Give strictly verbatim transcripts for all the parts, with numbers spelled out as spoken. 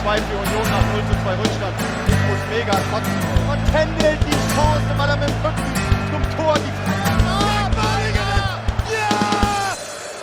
zwei für Union nach null zu zwei Rückstand. Nico Mega trotzdem. Und Kendall die Chance, weil er mit dem Rücken zum Tor die Ah, Balinger! Ja!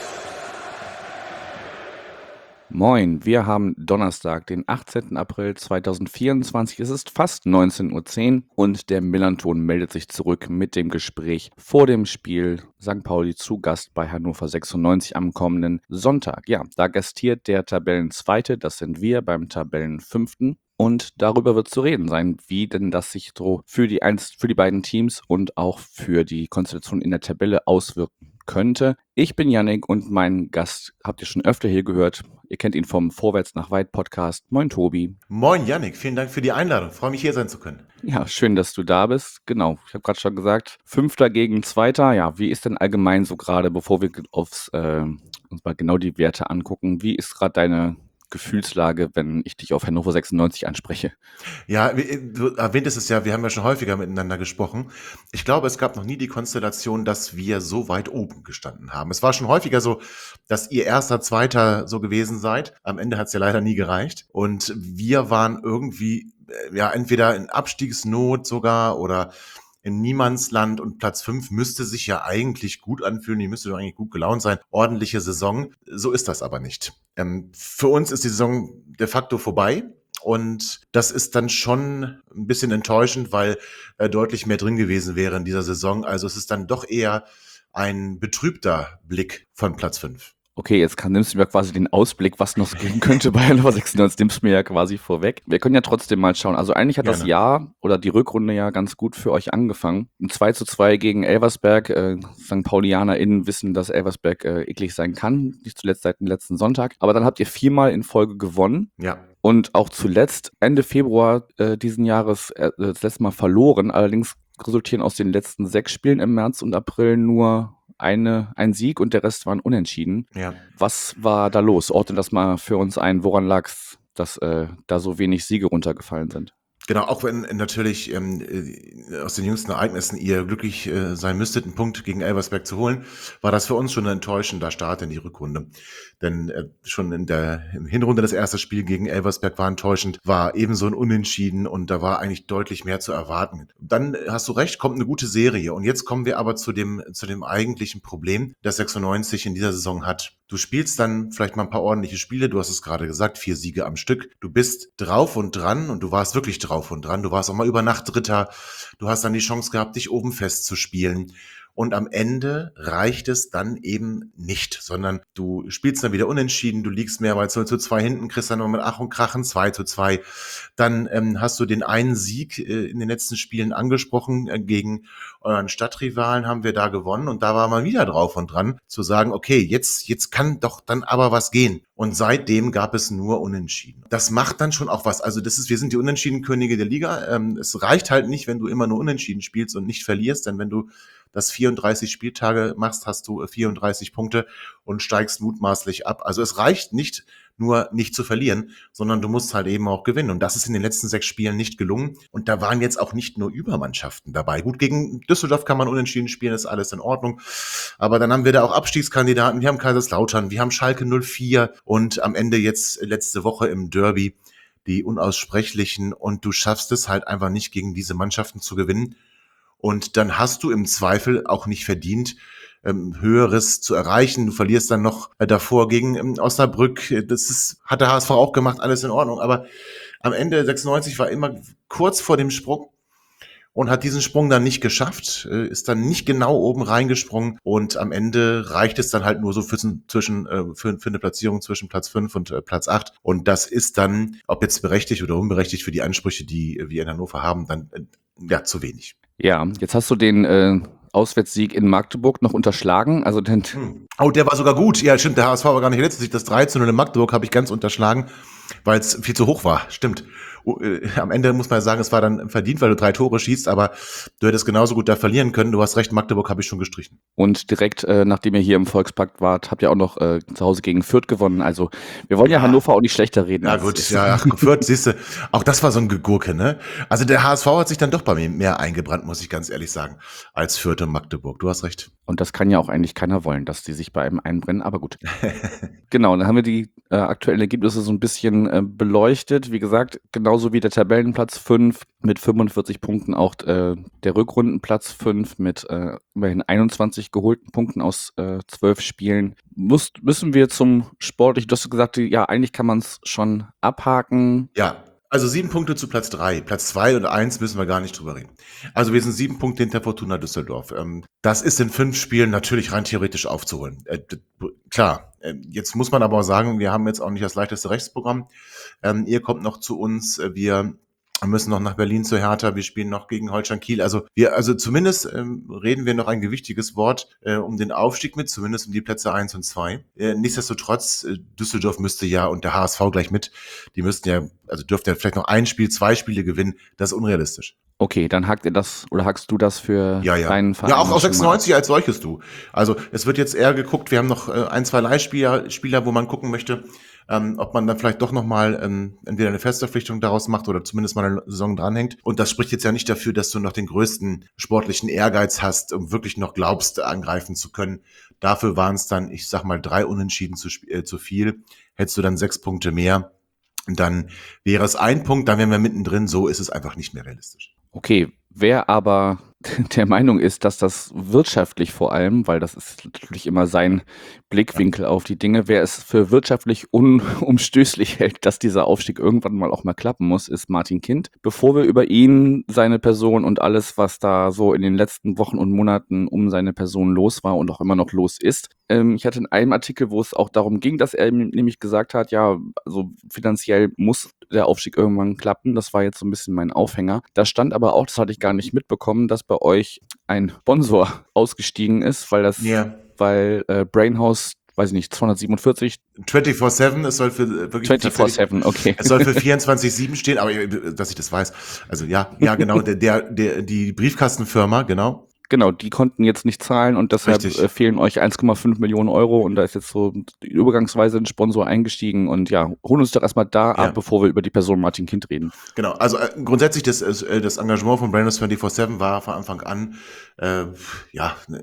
Moin, wir haben Donnerstag, den achtzehnten April zweitausendvierundzwanzig. Es ist fast neunzehn Uhr zehn und der Millanton meldet sich zurück mit dem Gespräch vor dem Spiel Sankt Pauli zu Gast bei Hannover sechsundneunzig am kommenden Sonntag. Ja, da gastiert der Tabellenzweite, das sind wir, beim Tabellenfünften. Und darüber wird zu reden sein, wie denn das sich so für die, eins, für die beiden Teams und auch für die Konstellation in der Tabelle auswirken könnte. Ich bin Yannick und mein Gast habt ihr schon öfter hier gehört. Ihr kennt ihn vom Vorwärts nach Weit Podcast. Moin Tobi. Moin Yannick, vielen Dank für die Einladung. Freue mich hier sein zu können. Ja, schön, dass du da bist. Genau, ich habe gerade schon gesagt, Fünfter gegen Zweiter. Ja, wie ist denn allgemein so gerade, bevor wir aufs, äh, uns mal genau die Werte angucken, wie ist gerade deine Gefühlslage, wenn ich dich auf Hannover sechsundneunzig anspreche? Ja, du erwähntest es ja, wir haben ja schon häufiger miteinander gesprochen. Ich glaube, es gab noch nie die Konstellation, dass wir so weit oben gestanden haben. Es war schon häufiger so, dass ihr erster, zweiter so gewesen seid. Am Ende hat es ja leider nie gereicht. Und wir waren irgendwie, ja, entweder in Abstiegsnot sogar oder in Niemandsland, und Platz fünf müsste sich ja eigentlich gut anfühlen, die müsste doch eigentlich gut gelaunt sein, ordentliche Saison. So ist das aber nicht. Ähm, für uns ist die Saison de facto vorbei und das ist dann schon ein bisschen enttäuschend, weil äh, deutlich mehr drin gewesen wäre in dieser Saison. Also es ist dann doch eher ein betrübter Blick von Platz fünf. Okay, jetzt kann, nimmst du mir quasi den Ausblick, was noch gehen könnte bei Hannover sechsundneunzig, nimmst du mir ja quasi vorweg. Wir können ja trotzdem mal schauen. Also eigentlich hat Gerne. das Jahr oder die Rückrunde ja ganz gut für euch angefangen. Ein zwei zu zwei gegen Elversberg. Äh, Sankt PaulianerInnen wissen, dass Elversberg äh, eklig sein kann. Nicht zuletzt seit dem letzten Sonntag. Aber dann habt ihr viermal in Folge gewonnen. Ja. Und auch zuletzt Ende Februar äh, diesen Jahres äh, das letzte Mal verloren. Allerdings resultieren aus den letzten sechs Spielen im März und April nur eine, ein Sieg und der Rest waren unentschieden. Ja. Was war da los? Ordne das mal für uns ein. Woran lag es, dass äh, da so wenig Siege runtergefallen sind? Genau, auch wenn natürlich ähm, aus den jüngsten Ereignissen ihr glücklich äh, sein müsstet, einen Punkt gegen Elversberg zu holen, war das für uns schon ein enttäuschender Start in die Rückrunde. Denn äh, schon in der in Hinrunde das erste Spiel gegen Elversberg war enttäuschend, war ebenso ein Unentschieden und da war eigentlich deutlich mehr zu erwarten. Dann hast du recht, kommt eine gute Serie und jetzt kommen wir aber zu dem zu dem eigentlichen Problem, das sechsundneunzig in dieser Saison hat. Du spielst dann vielleicht mal ein paar ordentliche Spiele, du hast es gerade gesagt, vier Siege am Stück. Du bist drauf und dran und du warst wirklich drauf und dran. Du warst auch mal über Nacht Dritter. Du hast dann die Chance gehabt, dich oben festzuspielen. Und am Ende reicht es dann eben nicht, sondern du spielst dann wieder unentschieden, du liegst mehrmals null zu zwei hinten, kriegst dann noch mit Ach und Krachen zwei zu zwei. Dann ähm, hast du den einen Sieg äh, in den letzten Spielen angesprochen, äh, gegen euren Stadtrivalen haben wir da gewonnen und da war man wieder drauf und dran, zu sagen, okay, jetzt, jetzt kann doch dann aber was gehen. Und seitdem gab es nur Unentschieden. Das macht dann schon auch was. Also das ist, wir sind die Unentschiedenkönige der Liga. Ähm, es reicht halt nicht, wenn du immer nur Unentschieden spielst und nicht verlierst, denn wenn du das vierunddreißig Spieltage machst, hast du vierunddreißig Punkte und steigst mutmaßlich ab. Also es reicht nicht nur nicht zu verlieren, sondern du musst halt eben auch gewinnen. Und das ist in den letzten sechs Spielen nicht gelungen. Und da waren jetzt auch nicht nur Übermannschaften dabei. Gut, gegen Düsseldorf kann man unentschieden spielen, ist alles in Ordnung. Aber dann haben wir da auch Abstiegskandidaten. Wir haben Kaiserslautern, wir haben Schalke null vier und am Ende jetzt letzte Woche im Derby die Unaussprechlichen. Und du schaffst es halt einfach nicht, gegen diese Mannschaften zu gewinnen. Und dann hast du im Zweifel auch nicht verdient, ähm, Höheres zu erreichen. Du verlierst dann noch äh, davor gegen ähm, Osnabrück. Das ist, hat der H S V auch gemacht, alles in Ordnung. Aber am Ende sechsundneunzig war immer kurz vor dem Sprung und hat diesen Sprung dann nicht geschafft, äh, ist dann nicht genau oben reingesprungen. Und am Ende reicht es dann halt nur so für, zwischen, äh, für, für eine Platzierung zwischen Platz fünf und äh, Platz acht. Und das ist dann, ob jetzt berechtigt oder unberechtigt für die Ansprüche, die wir in Hannover haben, dann äh, ja zu wenig. Ja, jetzt hast du den äh, Auswärtssieg in Magdeburg noch unterschlagen. Also den hm. Oh, der war sogar gut. Ja, stimmt, der H S V war gar nicht letztlich. Das drei zu null in Magdeburg habe ich ganz unterschlagen, weil es viel zu hoch war. Stimmt. Am Ende muss man sagen, es war dann verdient, weil du drei Tore schießt, aber du hättest genauso gut da verlieren können. Du hast recht, Magdeburg habe ich schon gestrichen. Und direkt, äh, nachdem ihr hier im Volkspark wart, habt ihr auch noch äh, zu Hause gegen Fürth gewonnen. Also wir wollen ja, ja Hannover auch nicht schlechter reden. Ja gut, ja, ach, Fürth, siehst du, auch das war so ein Gegurke, ne? Also der H S V hat sich dann doch bei mir mehr eingebrannt, muss ich ganz ehrlich sagen, als Fürth und Magdeburg. Du hast recht. Und das kann ja auch eigentlich keiner wollen, dass die sich bei einem einbrennen, aber gut. Genau, dann haben wir die äh, aktuellen Ergebnisse so ein bisschen äh, beleuchtet. Wie gesagt, genauso wie der Tabellenplatz fünf mit fünfundvierzig Punkten, auch äh, der Rückrundenplatz fünf mit äh, immerhin einundzwanzig geholten Punkten aus äh, zwölf Spielen. Muss, müssen wir zum sportlichen, du hast gesagt, ja, eigentlich kann man es schon abhaken. Ja, also sieben Punkte zu Platz drei. Platz zwei und eins müssen wir gar nicht drüber reden. Also wir sind sieben Punkte hinter Fortuna Düsseldorf. Ähm, das ist in fünf Spielen natürlich rein theoretisch aufzuholen. Äh, d- klar, äh, jetzt muss man aber auch sagen, wir haben jetzt auch nicht das leichteste Rechtsprogramm. Ähm, ihr kommt noch zu uns, äh, wir müssen noch nach Berlin zu Hertha, wir spielen noch gegen Holstein Kiel. Also wir, also zumindest ähm, reden wir noch ein gewichtiges Wort äh, um den Aufstieg mit, zumindest um die Plätze eins und zwei. Äh, nichtsdestotrotz, äh, Düsseldorf müsste ja und der H S V gleich mit, die müssten ja, also dürften ja vielleicht noch ein Spiel, zwei Spiele gewinnen. Das ist unrealistisch. Okay, dann hakt ihr das oder hackst du das für Ja, ja. deinen Verein? Ja, auch schon auf mal ab? sechsundneunzig als solches du. Also es wird jetzt eher geguckt, wir haben noch äh, ein, zwei Leihspieler, Spieler, wo man gucken möchte, ähm, ob man dann vielleicht doch nochmal ähm, entweder eine Festverpflichtung daraus macht oder zumindest mal eine Saison dranhängt. Und das spricht jetzt ja nicht dafür, dass du noch den größten sportlichen Ehrgeiz hast, um wirklich noch glaubst, angreifen zu können. Dafür waren es dann, ich sag mal, drei Unentschieden zu, sp- äh, zu viel. Hättest du dann sechs Punkte mehr, dann wäre es ein Punkt, dann wären wir mittendrin. So ist es einfach nicht mehr realistisch. Okay, wer aber der Meinung ist, dass das wirtschaftlich vor allem, weil das ist natürlich immer sein Blickwinkel auf die Dinge, wer es für wirtschaftlich unumstößlich hält, dass dieser Aufstieg irgendwann mal auch mal klappen muss, ist Martin Kind. Bevor wir über ihn, seine Person und alles, was da so in den letzten Wochen und Monaten um seine Person los war und auch immer noch los ist, ähm, ich hatte in einem Artikel, wo es auch darum ging, dass er nämlich gesagt hat, ja, also finanziell muss der Aufstieg irgendwann klappen. Das war jetzt so ein bisschen mein Aufhänger. Da stand aber auch, das hatte ich gar nicht mitbekommen, dass bei euch ein Sponsor ausgestiegen ist, weil das, Ja. weil äh, Brainhouse, weiß ich nicht, zweihundertsiebenundvierzig, vierundzwanzig sieben, es soll für äh, wirklich vierundzwanzig sieben, okay. Es soll für vierundzwanzig sieben stehen, aber äh, dass ich das weiß. Also ja, ja genau, der, der, der die Briefkastenfirma, genau. Genau, die konnten jetzt nicht zahlen und deshalb Richtig. äh, fehlen euch eins Komma fünf Millionen Euro und da ist jetzt so übergangsweise ein Sponsor eingestiegen und ja, holen uns doch erstmal da Ja. ab, bevor wir über die Person Martin Kind reden. Genau, also äh, grundsätzlich das, äh, das Engagement von Brainless vierundzwanzig sieben war von Anfang an äh, ja eine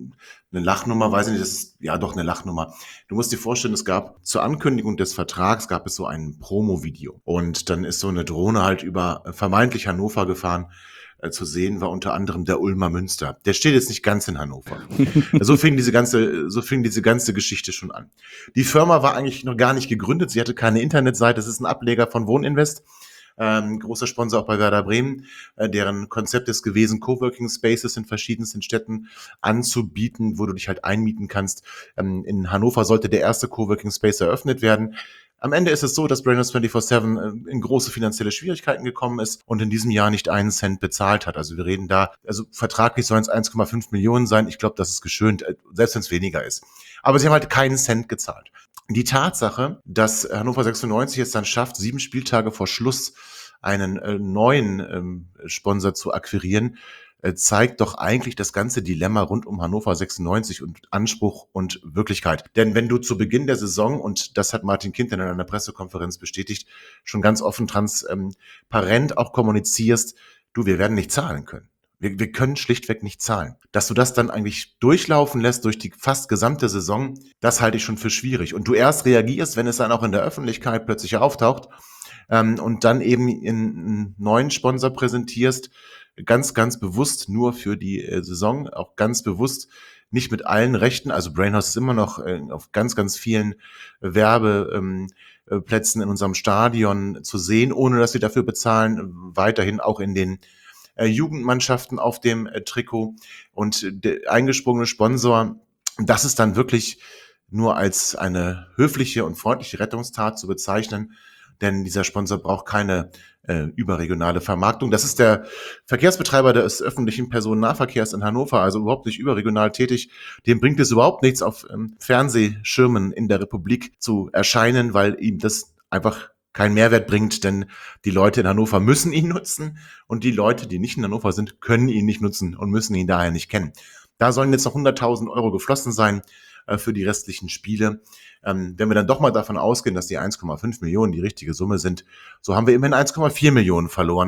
ne Lachnummer, weiß ich nicht, das ist ja doch eine Lachnummer. Du musst dir vorstellen, es gab zur Ankündigung des Vertrags gab es so ein Promo-Video und dann ist so eine Drohne halt über äh, vermeintlich Hannover gefahren. Äh, zu sehen war unter anderem der Ulmer Münster. Der steht jetzt nicht ganz in Hannover. So fing diese ganze, so fing diese ganze Geschichte schon an. Die Firma war eigentlich noch gar nicht gegründet. Sie hatte keine Internetseite. Das ist ein Ableger von Wohninvest. Ähm, großer Sponsor auch bei Werder Bremen, äh, deren Konzept ist gewesen, Coworking Spaces in verschiedensten Städten anzubieten, wo du dich halt einmieten kannst. Ähm, in Hannover sollte der erste Coworking Space eröffnet werden. Am Ende ist es so, dass Brainless vierundzwanzig sieben in große finanzielle Schwierigkeiten gekommen ist und in diesem Jahr nicht einen Cent bezahlt hat. Also wir reden da, also vertraglich sollen es eins Komma fünf Millionen sein. Ich glaube, das ist geschönt, selbst wenn es weniger ist. Aber sie haben halt keinen Cent gezahlt. Die Tatsache, dass Hannover sechsundneunzig es dann schafft, sieben Spieltage vor Schluss einen äh, neuen ähm, Sponsor zu akquirieren, äh, zeigt doch eigentlich das ganze Dilemma rund um Hannover sechsundneunzig und Anspruch und Wirklichkeit. Denn wenn du zu Beginn der Saison, und das hat Martin Kind in einer Pressekonferenz bestätigt, schon ganz offen transparent auch kommunizierst, du, wir werden nicht zahlen können. Wir, wir können schlichtweg nicht zahlen. Dass du das dann eigentlich durchlaufen lässt durch die fast gesamte Saison, das halte ich schon für schwierig. Und du erst reagierst, wenn es dann auch in der Öffentlichkeit plötzlich auftaucht ähm, und dann eben einen neuen Sponsor präsentierst, ganz, ganz bewusst nur für die äh, Saison, auch ganz bewusst nicht mit allen Rechten. Also Brainhouse ist immer noch äh, auf ganz, ganz vielen Werbeplätzen ähm, in unserem Stadion zu sehen, ohne dass sie dafür bezahlen. Weiterhin auch in den äh, Jugendmannschaften auf dem äh, Trikot. Und der eingesprungene Sponsor, das ist dann wirklich nur als eine höfliche und freundliche Rettungstat zu bezeichnen, denn dieser Sponsor braucht keine äh, überregionale Vermarktung. Das ist der Verkehrsbetreiber des öffentlichen Personennahverkehrs in Hannover, also überhaupt nicht überregional tätig. Dem bringt es überhaupt nichts, auf ähm, Fernsehschirmen in der Republik zu erscheinen, weil ihm das einfach keinen Mehrwert bringt, denn die Leute in Hannover müssen ihn nutzen und die Leute, die nicht in Hannover sind, können ihn nicht nutzen und müssen ihn daher nicht kennen. Da sollen jetzt noch hunderttausend Euro geflossen sein äh, für die restlichen Spiele. Ähm, wenn wir dann doch mal davon ausgehen, dass die eins Komma fünf Millionen die richtige Summe sind, so haben wir immerhin eins Komma vier Millionen verloren.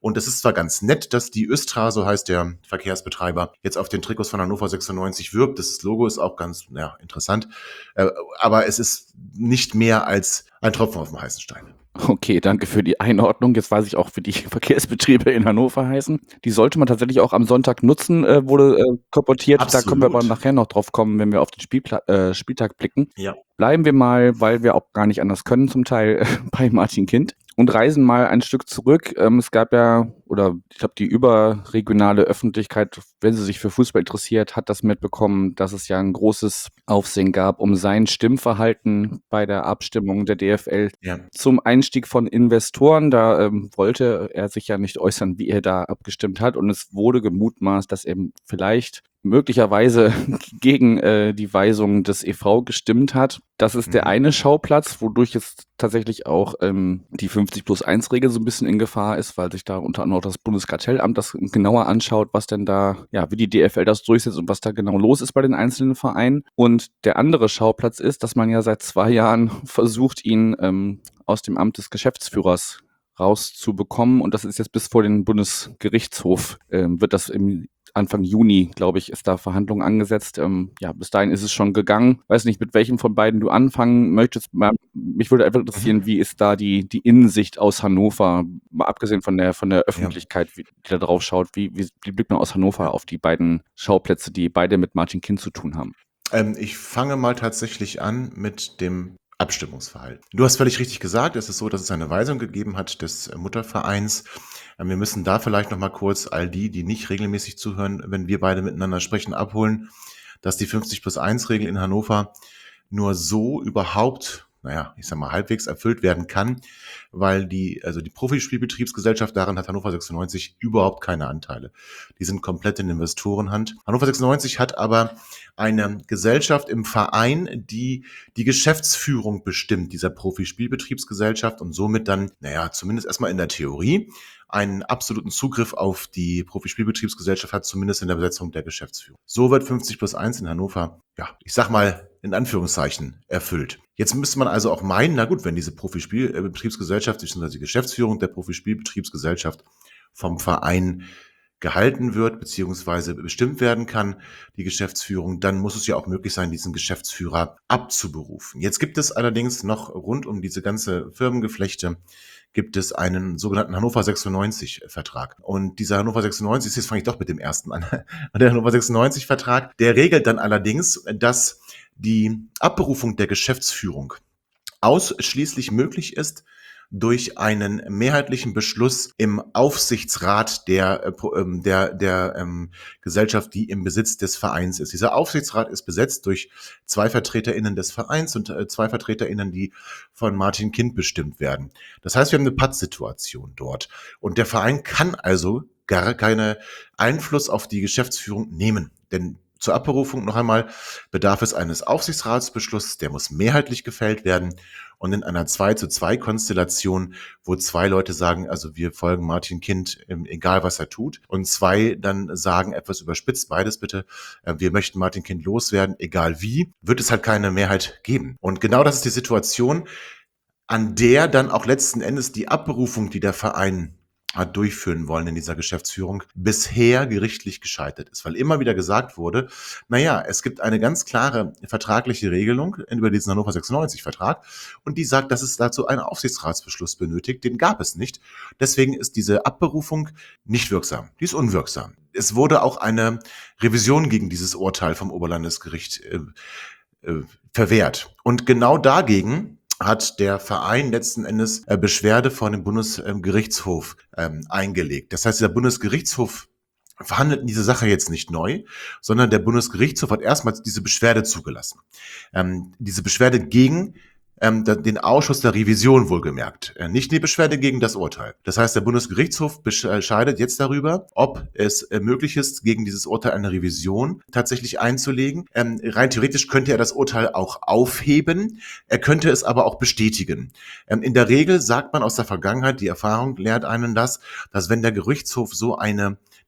Und es ist zwar ganz nett, dass die Östra, so heißt der Verkehrsbetreiber, jetzt auf den Trikots von Hannover sechsundneunzig wirbt. Das Logo ist auch ganz ja, interessant. Äh, aber es ist nicht mehr als ein Tropfen auf dem heißen Stein. Okay, danke für die Einordnung. Jetzt weiß ich auch, wie die Verkehrsbetriebe in Hannover heißen. Die sollte man tatsächlich auch am Sonntag nutzen, äh, wurde äh, kolportiert. Absolut. Da können wir aber nachher noch drauf kommen, wenn wir auf den Spielpla- äh, Spieltag blicken. Ja. Bleiben wir mal, weil wir auch gar nicht anders können, zum Teil bei Martin Kind und reisen mal ein Stück zurück. Ähm, es gab ja, oder ich glaube, die überregionale Öffentlichkeit, wenn sie sich für Fußball interessiert, hat das mitbekommen, dass es ja ein großes Aufsehen gab um sein Stimmverhalten bei der Abstimmung der D F L Ja. zum Einstieg von Investoren. Da ähm, wollte er sich ja nicht äußern, wie er da abgestimmt hat. Und es wurde gemutmaßt, dass er vielleicht möglicherweise gegen äh, die Weisung des E V gestimmt hat. Das ist der Mhm. eine Schauplatz, wodurch jetzt tatsächlich auch ähm, die fünfzig plus eins Regel so ein bisschen in Gefahr ist, weil sich da unter anderem auch das Bundeskartellamt das genauer anschaut, was denn da, ja, wie die D F L das durchsetzt und was da genau los ist bei den einzelnen Vereinen. Und der andere Schauplatz ist, dass man ja seit zwei Jahren versucht, ihn ähm, aus dem Amt des Geschäftsführers rauszubekommen. Und das ist jetzt bis vor den Bundesgerichtshof, ähm, wird das im Anfang Juni, glaube ich, ist da Verhandlungen angesetzt. Ähm, ja, bis dahin ist es schon gegangen. Weiß nicht, mit welchem von beiden du anfangen möchtest. Mal, mich würde einfach interessieren, Mhm. wie ist da die, die Innensicht aus Hannover, mal abgesehen von der, von der Öffentlichkeit, wie, die da drauf schaut. Wie, wie, wie blickt man aus Hannover Ja. auf die beiden Schauplätze, die beide mit Martin Kind zu tun haben? Ähm, ich fange mal tatsächlich an mit dem Abstimmungsverhalten. Du hast völlig richtig gesagt, es ist so, dass es eine Weisung gegeben hat des äh, Muttervereins. Ähm, wir müssen da vielleicht noch mal kurz all die, die nicht regelmäßig zuhören, wenn wir beide miteinander sprechen, abholen, dass die fünfzig plus eins Regel in Hannover nur so überhaupt, naja, ich sag mal, halbwegs erfüllt werden kann, weil die, also die Profispielbetriebsgesellschaft, daran hat Hannover sechsundneunzig überhaupt keine Anteile. Die sind komplett in Investorenhand. Hannover sechsundneunzig hat aber eine Gesellschaft im Verein, die die Geschäftsführung bestimmt, dieser Profispielbetriebsgesellschaft und somit dann, naja, zumindest erstmal in der Theorie, einen absoluten Zugriff auf die Profispielbetriebsgesellschaft hat, zumindest in der Besetzung der Geschäftsführung. So wird fünfzig plus eins in Hannover, ja, ich sag mal, in Anführungszeichen erfüllt. Jetzt müsste man also auch meinen, na gut, wenn diese Profispielbetriebsgesellschaft, beziehungsweise die Geschäftsführung der Profispielbetriebsgesellschaft vom Verein gehalten wird, beziehungsweise bestimmt werden kann, die Geschäftsführung, dann muss es ja auch möglich sein, diesen Geschäftsführer abzuberufen. Jetzt gibt es allerdings noch rund um diese ganze Firmengeflechte gibt es einen sogenannten Hannover sechsundneunzig-Vertrag. Und dieser Hannover sechsundneunzig, jetzt fange ich doch mit dem ersten an, der Hannover sechsundneunzig-Vertrag, der regelt dann allerdings, dass die Abberufung der Geschäftsführung ausschließlich möglich ist durch einen mehrheitlichen Beschluss im Aufsichtsrat der, äh, der, der ähm, Gesellschaft, die im Besitz des Vereins ist. Dieser Aufsichtsrat ist besetzt durch zwei VertreterInnen des Vereins und äh, zwei VertreterInnen, die von Martin Kind bestimmt werden. Das heißt, wir haben eine Pattsituation dort. Und der Verein kann also gar keinen Einfluss auf die Geschäftsführung nehmen. Denn zur Abberufung noch einmal bedarf es eines Aufsichtsratsbeschlusses, der muss mehrheitlich gefällt werden. Und in einer zwei zu zwei Konstellation, wo zwei Leute sagen, also wir folgen Martin Kind, egal was er tut, und zwei dann sagen, etwas überspitzt, beides bitte, wir möchten Martin Kind loswerden, egal wie, wird es halt keine Mehrheit geben. Und genau das ist die Situation, an der dann auch letzten Endes die Abberufung, die der Verein hat durchführen wollen in dieser Geschäftsführung, bisher gerichtlich gescheitert ist, weil immer wieder gesagt wurde, naja, es gibt eine ganz klare vertragliche Regelung über diesen Hannover sechsundneunzig-Vertrag und die sagt, dass es dazu einen Aufsichtsratsbeschluss benötigt, den gab es nicht. Deswegen ist diese Abberufung nicht wirksam, die ist unwirksam. Es wurde auch eine Revision gegen dieses Urteil vom Oberlandesgericht äh, äh, verwehrt. Und genau dagegen hat der Verein letzten Endes äh, Beschwerde vor dem Bundesgerichtshof ähm, eingelegt. Das heißt, der Bundesgerichtshof verhandelt diese Sache jetzt nicht neu, sondern der Bundesgerichtshof hat erstmals diese Beschwerde zugelassen. Ähm, diese Beschwerde gegen ähm, den Ausschuss der Revision wohlgemerkt, äh, nicht die Beschwerde gegen das Urteil. Das heißt, der Bundesgerichtshof entscheidet jetzt darüber, ob es äh, möglich ist, gegen dieses Urteil eine Revision tatsächlich einzulegen. Ähm, rein theoretisch könnte er das Urteil auch aufheben, er könnte es aber auch bestätigen. Ähm, in der Regel sagt man aus der Vergangenheit, die Erfahrung lehrt einen das, dass wenn der Gerichtshof so eine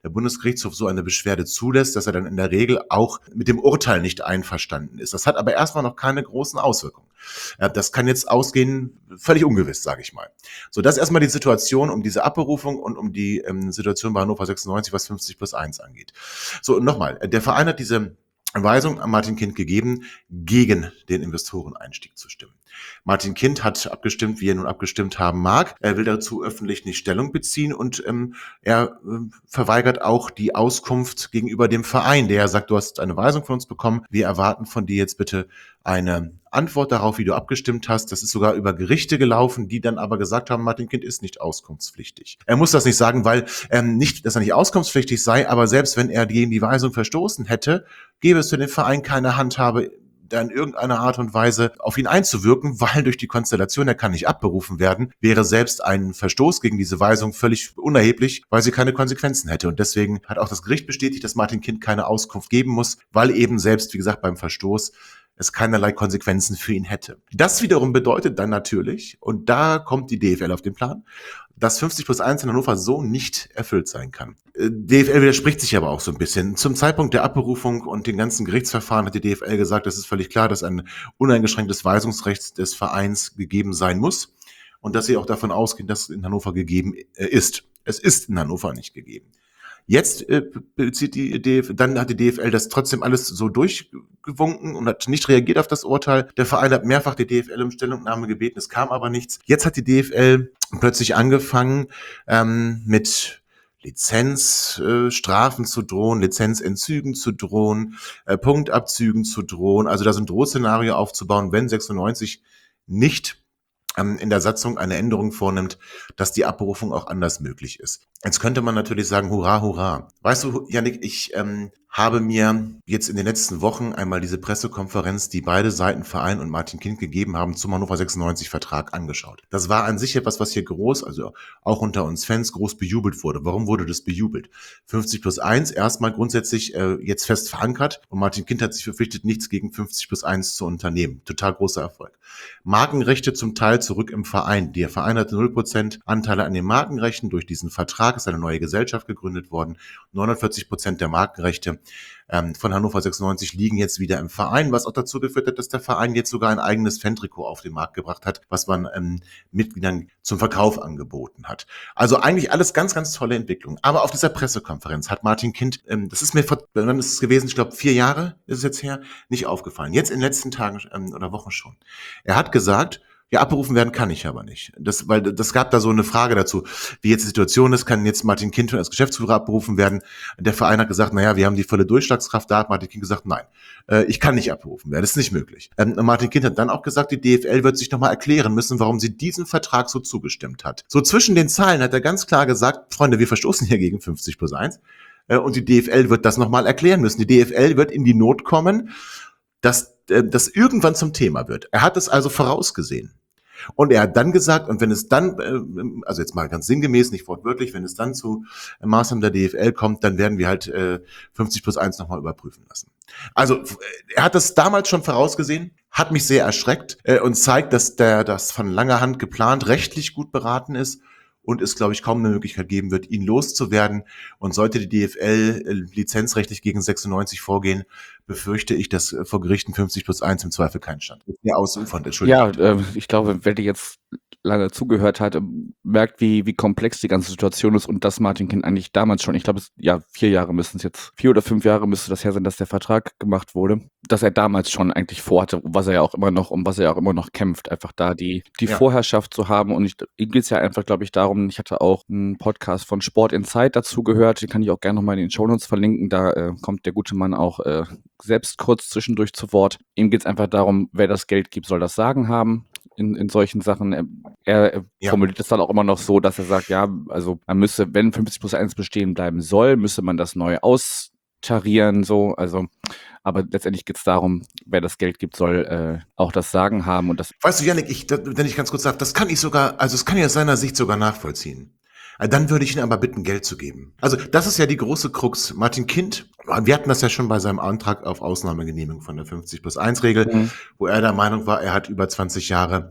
der Bundesgerichtshof so eine Beschwerde zulässt, dass er dann in der Regel auch mit dem Urteil nicht einverstanden ist. Das hat aber erstmal noch keine großen Auswirkungen. Das kann jetzt ausgehen, völlig ungewiss, sage ich mal. So, das ist erstmal die Situation um diese Abberufung und um die ähm, Situation bei Hannover sechsundneunzig, was fünfzig plus eins angeht. So, und nochmal, der Verein hat diese Weisung an Martin Kind gegeben, gegen den Investoreneinstieg zu stimmen. Martin Kind hat abgestimmt, wie er nun abgestimmt haben mag. Er will dazu öffentlich nicht Stellung beziehen und ähm, er äh, verweigert auch die Auskunft gegenüber dem Verein, der sagt, du hast eine Weisung von uns bekommen. Wir erwarten von dir jetzt bitte eine Antwort darauf, wie du abgestimmt hast. Das ist sogar über Gerichte gelaufen, die dann aber gesagt haben, Martin Kind ist nicht auskunftspflichtig. Er muss das nicht sagen, weil ähm, nicht, dass er nicht auskunftspflichtig sei, aber selbst wenn er gegen die Weisung verstoßen hätte, gäbe es für den Verein keine Handhabe, da in irgendeiner Art und Weise auf ihn einzuwirken, weil durch die Konstellation, er kann nicht abberufen werden, wäre selbst ein Verstoß gegen diese Weisung völlig unerheblich, weil sie keine Konsequenzen hätte. Und deswegen hat auch das Gericht bestätigt, dass Martin Kind keine Auskunft geben muss, weil eben selbst, wie gesagt, beim Verstoß es keinerlei Konsequenzen für ihn hätte. Das wiederum bedeutet dann natürlich, und da kommt die D F L auf den Plan, dass fünfzig plus eins in Hannover so nicht erfüllt sein kann. D F L widerspricht sich aber auch so ein bisschen. Zum Zeitpunkt der Abberufung und den ganzen Gerichtsverfahren hat die D F L gesagt, es ist völlig klar, dass ein uneingeschränktes Weisungsrecht des Vereins gegeben sein muss und dass sie auch davon ausgehen, dass es in Hannover gegeben ist. Es ist in Hannover nicht gegeben. Jetzt äh, bezieht die D F L, dann hat die D F L das trotzdem alles so durchgewunken und hat nicht reagiert auf das Urteil. Der Verein hat mehrfach die D F L um Stellungnahme gebeten, es kam aber nichts. Jetzt hat die D F L plötzlich angefangen ähm, mit Lizenzstrafen äh, zu drohen, Lizenzentzügen zu drohen, äh, Punktabzügen zu drohen. Also da so ein Drohszenario aufzubauen, wenn sechsundneunzig nicht in der Satzung eine Änderung vornimmt, dass die Abberufung auch anders möglich ist. Jetzt könnte man natürlich sagen, hurra, hurra. Weißt du, Yannick, ich ähm, habe mir jetzt in den letzten Wochen einmal diese Pressekonferenz, die beide Seiten, Verein und Martin Kind gegeben haben, zum Hannover sechsundneunzig Vertrag angeschaut. Das war an sich etwas, was hier groß, also auch unter uns Fans, groß bejubelt wurde. Warum wurde das bejubelt? fünfzig plus eins erstmal grundsätzlich äh, jetzt fest verankert und Martin Kind hat sich verpflichtet, nichts gegen fünfzig plus eins zu unternehmen. Total großer Erfolg. Markenrechte zum Teil zurück im Verein. Der Verein hatte null Prozent Anteile an den Markenrechten. Durch diesen Vertrag ist eine neue Gesellschaft gegründet worden. neunundvierzig Prozent der Markenrechte ähm, von Hannover sechsundneunzig liegen jetzt wieder im Verein, was auch dazu geführt hat, dass der Verein jetzt sogar ein eigenes Fan-Trikot auf den Markt gebracht hat, was man ähm, Mitgliedern zum Verkauf angeboten hat. Also eigentlich alles ganz, ganz tolle Entwicklung. Aber auf dieser Pressekonferenz hat Martin Kind, ähm, das ist mir vor, wann ist es gewesen, ich glaube vier Jahre ist es jetzt her, nicht aufgefallen. Jetzt in den letzten Tagen ähm, oder Wochen schon. Er hat gesagt, ja, abberufen werden kann ich aber nicht. Das, weil das gab da so eine Frage dazu, wie jetzt die Situation ist, kann jetzt Martin Kind als Geschäftsführer abberufen werden? Der Verein hat gesagt, naja, wir haben die volle Durchschlagskraft, da hat Martin Kind gesagt, nein, äh, ich kann nicht abberufen werden, das ist nicht möglich. Ähm, Martin Kind hat dann auch gesagt, die D F L wird sich nochmal erklären müssen, warum sie diesem Vertrag so zugestimmt hat. So zwischen den Zeilen hat er ganz klar gesagt, Freunde, wir verstoßen hier gegen fünfzig plus eins äh, und die D F L wird das nochmal erklären müssen. Die D F L wird in die Not kommen, dass äh, das irgendwann zum Thema wird. Er hat es also vorausgesehen. Und er hat dann gesagt, und wenn es dann, also jetzt mal ganz sinngemäß, nicht wortwörtlich, wenn es dann zu Maßnahmen der D F L kommt, dann werden wir halt fünfzig plus eins nochmal überprüfen lassen. Also er hat das damals schon vorausgesehen, hat mich sehr erschreckt und zeigt, dass der das von langer Hand geplant rechtlich gut beraten ist und es, glaube ich, kaum eine Möglichkeit geben wird, ihn loszuwerden. Und sollte die D F L lizenzrechtlich gegen sechsundneunzig vorgehen, befürchte ich, dass vor Gerichten fünfzig plus eins im Zweifel keinen Stand. Ja, ausufernd, Entschuldigung. Ja, äh, ich glaube, wer dir jetzt lange zugehört hat, merkt, wie, wie komplex die ganze Situation ist und dass Martin Kind eigentlich damals schon, ich glaube, es, ja, vier Jahre müssen es jetzt, vier oder fünf Jahre müsste das her sein, dass der Vertrag gemacht wurde, dass er damals schon eigentlich vorhatte, was er ja auch immer noch, um was er ja auch immer noch kämpft, einfach da die, die Ja. Vorherrschaft zu haben. Und ich, ihm geht es ja einfach, glaube ich, darum, ich hatte auch einen Podcast von Sport in Zeit dazu gehört, den kann ich auch gerne nochmal in den Shownotes verlinken, da äh, kommt der gute Mann auch äh, selbst kurz zwischendurch zu Wort. Ihm geht es einfach darum, wer das Geld gibt, soll das Sagen haben. In, in solchen Sachen. Er, er Ja. formuliert es dann auch immer noch so, dass er sagt, ja, also man müsse, wenn fünfzig plus eins bestehen bleiben soll, müsse man das neu austarieren, so, also, aber letztendlich geht es darum, wer das Geld gibt, soll äh, auch das Sagen haben und das. Weißt du, Yannick, ich, wenn ich ganz kurz sage, das kann ich sogar, also das kann ich aus seiner Sicht sogar nachvollziehen. Dann würde ich ihn aber bitten, Geld zu geben. Also das ist ja die große Krux. Martin Kind, wir hatten das ja schon bei seinem Antrag auf Ausnahmegenehmigung von der fünfzig plus eins Regel, Mhm. wo er der Meinung war, er hat über zwanzig Jahre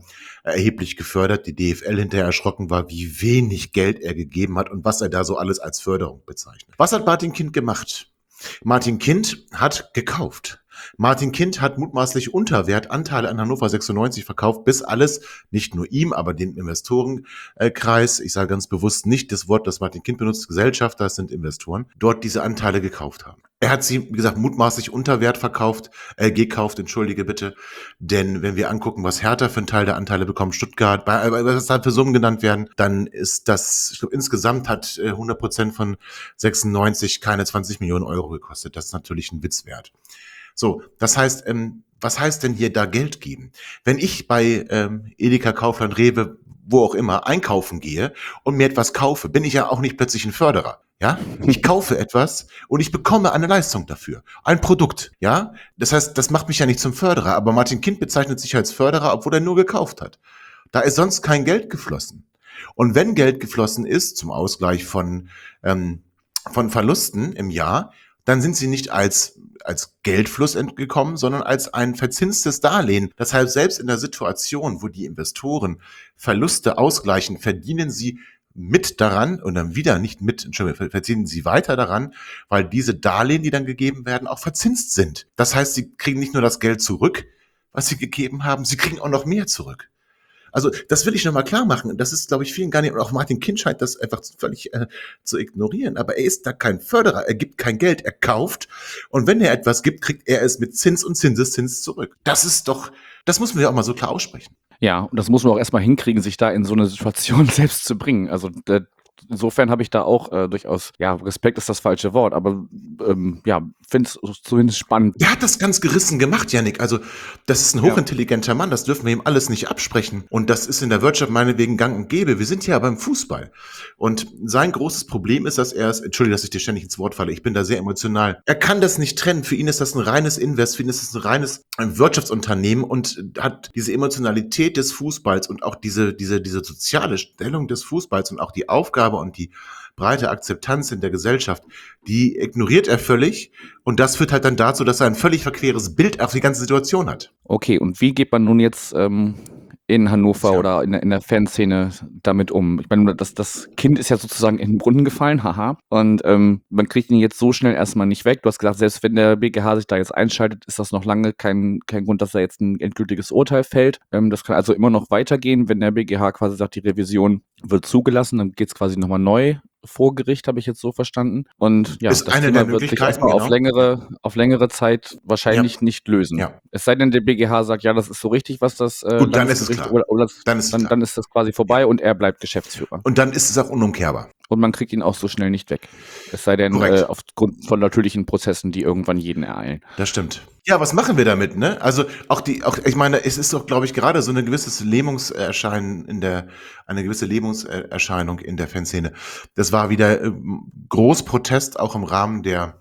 erheblich gefördert. Die D F L hinterher erschrocken war, wie wenig Geld er gegeben hat und was er da so alles als Förderung bezeichnet. Was hat Martin Kind gemacht? Martin Kind hat gekauft. Martin Kind hat mutmaßlich unter Wert Anteile an Hannover sechsundneunzig verkauft, bis alles, nicht nur ihm, aber den Investorenkreis, ich sage ganz bewusst nicht das Wort, das Martin Kind benutzt, Gesellschafter, das sind Investoren, dort diese Anteile gekauft haben. Er hat sie, wie gesagt, mutmaßlich unter Wert verkauft, äh, gekauft, entschuldige bitte, denn wenn wir angucken, was Hertha für einen Teil der Anteile bekommt, Stuttgart, bei, bei, was da für Summen genannt werden, dann ist das, ich glaube, insgesamt hat äh, hundert Prozent von sechsundneunzig keine zwanzig Millionen Euro gekostet. Das ist natürlich ein Witz wert. So, das heißt, ähm, was heißt denn hier da Geld geben? Wenn ich bei ähm, Edeka, Kaufland, Rewe, wo auch immer, einkaufen gehe und mir etwas kaufe, bin ich ja auch nicht plötzlich ein Förderer. Ja, ich kaufe etwas und ich bekomme eine Leistung dafür. Ein Produkt, ja. Das heißt, das macht mich ja nicht zum Förderer, aber Martin Kind bezeichnet sich als Förderer, obwohl er nur gekauft hat. Da ist sonst kein Geld geflossen. Und wenn Geld geflossen ist, zum Ausgleich von, ähm, von Verlusten im Jahr, dann sind sie nicht als, als Geldfluss entgekommen, sondern als ein verzinstes Darlehen. Deshalb selbst in der Situation, wo die Investoren Verluste ausgleichen, verdienen sie mit daran und dann wieder nicht mit, Entschuldigung, verdienen sie weiter daran, weil diese Darlehen, die dann gegeben werden, auch verzinst sind. Das heißt, sie kriegen nicht nur das Geld zurück, was sie gegeben haben, sie kriegen auch noch mehr zurück. Also das will ich nochmal klar machen. Und das ist, glaube ich, vielen gar nicht, und auch Martin Kind scheint das einfach völlig äh, zu ignorieren. Aber er ist da kein Förderer, er gibt kein Geld, er kauft. Und wenn er etwas gibt, kriegt er es mit Zins und Zinseszins zurück. Das ist doch, das müssen wir auch mal so klar aussprechen. Ja, und das muss man auch erstmal hinkriegen, sich da in so eine Situation selbst zu bringen. Also der Insofern habe ich da auch äh, durchaus, ja, Respekt ist das falsche Wort, aber ähm, ja, finde es zumindest spannend. Der hat das ganz gerissen gemacht, Yannick. Also das ist ein hochintelligenter Mann, das dürfen wir ihm alles nicht absprechen. Und das ist in der Wirtschaft meinetwegen gang und gäbe. Wir sind ja beim Fußball. Und sein großes Problem ist, dass er es, entschuldige, dass ich dir ständig ins Wort falle, ich bin da sehr emotional. Er kann das nicht trennen. Für ihn ist das ein reines Invest, für ihn ist das ein reines ein Wirtschaftsunternehmen und hat diese Emotionalität des Fußballs und auch diese, diese, diese soziale Stellung des Fußballs und auch die Aufgabe und die breite Akzeptanz in der Gesellschaft, die ignoriert er völlig und das führt halt dann dazu, dass er ein völlig verqueres Bild auf die ganze Situation hat. Okay, und wie geht man nun jetzt ähm, in Hannover Tja. oder in, der- in der Fanszene damit um? Ich meine, das, das Kind ist ja sozusagen in den Brunnen gefallen, haha, und ähm, man kriegt ihn jetzt so schnell erstmal nicht weg. Du hast gesagt, selbst wenn der B G H sich da jetzt einschaltet, ist das noch lange kein, kein Grund, dass da jetzt ein endgültiges Urteil fällt. Ähm, das kann also immer noch weitergehen, wenn der B G H quasi sagt, die Revision wird zugelassen, dann geht es quasi nochmal neu vor Gericht, habe ich jetzt so verstanden. Und ja, Ist das eine Thema der wird sich Möglichkeiten, erstmal auf genau. längere, auf längere Zeit wahrscheinlich Ja. nicht lösen. Ja. Es sei denn, der B G H sagt, ja, das ist so richtig, was das äh, Gut, dann ist es Landesgericht klar. oder, oder das, Dann ist es dann, klar. dann ist das quasi vorbei und er bleibt Geschäftsführer. Und dann ist es auch unumkehrbar. Und man kriegt ihn auch so schnell nicht weg. Es sei denn, Korrekt. äh, aufgrund von natürlichen Prozessen, die irgendwann jeden ereilen. Das stimmt. Ja, was machen wir damit, ne? Also auch die, auch ich meine, es ist doch, glaube ich, gerade so eine gewisse Lähmungserscheinen in der, eine gewisse Lähmungserscheinung in der Fanszene. Das war wieder ähm, Großprotest, auch im Rahmen der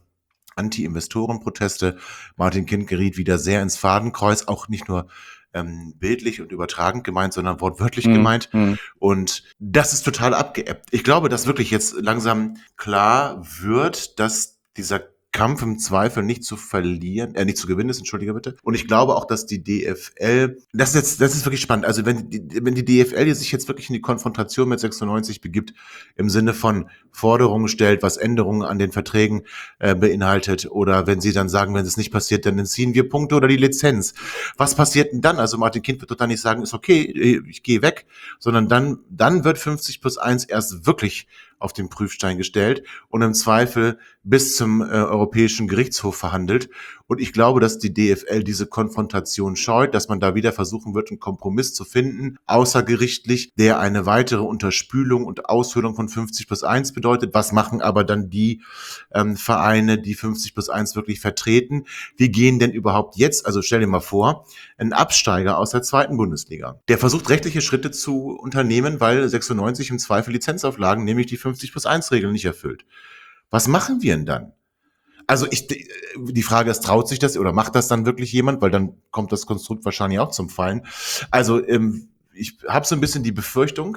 Anti-Investoren-Proteste. Martin Kind geriet wieder sehr ins Fadenkreuz, auch nicht nur ähm, bildlich und übertragend gemeint, sondern wortwörtlich Mhm, gemeint. mhm. Und das ist total abgeebbt. Ich glaube, dass wirklich jetzt langsam klar wird, dass dieser Kampf im Zweifel nicht zu verlieren, äh, nicht zu gewinnen ist, entschuldige bitte. Und ich glaube auch, dass die D F L, das ist jetzt, das ist wirklich spannend. Also wenn die, wenn die D F L sich jetzt wirklich in die Konfrontation mit sechsundneunzig begibt, im Sinne von Forderungen stellt, was Änderungen an den Verträgen äh, beinhaltet, oder wenn sie dann sagen, wenn es nicht passiert, dann entziehen wir Punkte oder die Lizenz. Was passiert denn dann? Also Martin Kind wird doch dann nicht sagen, ist okay, ich gehe weg, sondern dann, dann wird fünfzig plus eins erst wirklich auf den Prüfstein gestellt und im Zweifel bis zum äh, Europäischen Gerichtshof verhandelt. Und ich glaube, dass die D F L diese Konfrontation scheut, dass man da wieder versuchen wird, einen Kompromiss zu finden, außergerichtlich, der eine weitere Unterspülung und Aushöhlung von fünfzig plus eins bedeutet. Was machen aber dann die ähm, Vereine, die fünfzig plus eins wirklich vertreten? Wie gehen denn überhaupt jetzt, also stell dir mal vor, ein Absteiger aus der zweiten Bundesliga, der versucht, rechtliche Schritte zu unternehmen, weil sechsundneunzig im Zweifel Lizenzauflagen, nämlich die fünfzig plus eins Regel nicht erfüllt. Was machen wir denn dann? Also ich, die Frage ist, traut sich das oder macht das dann wirklich jemand? Weil dann kommt das Konstrukt wahrscheinlich auch zum Fallen. Also ähm, ich habe so ein bisschen die Befürchtung,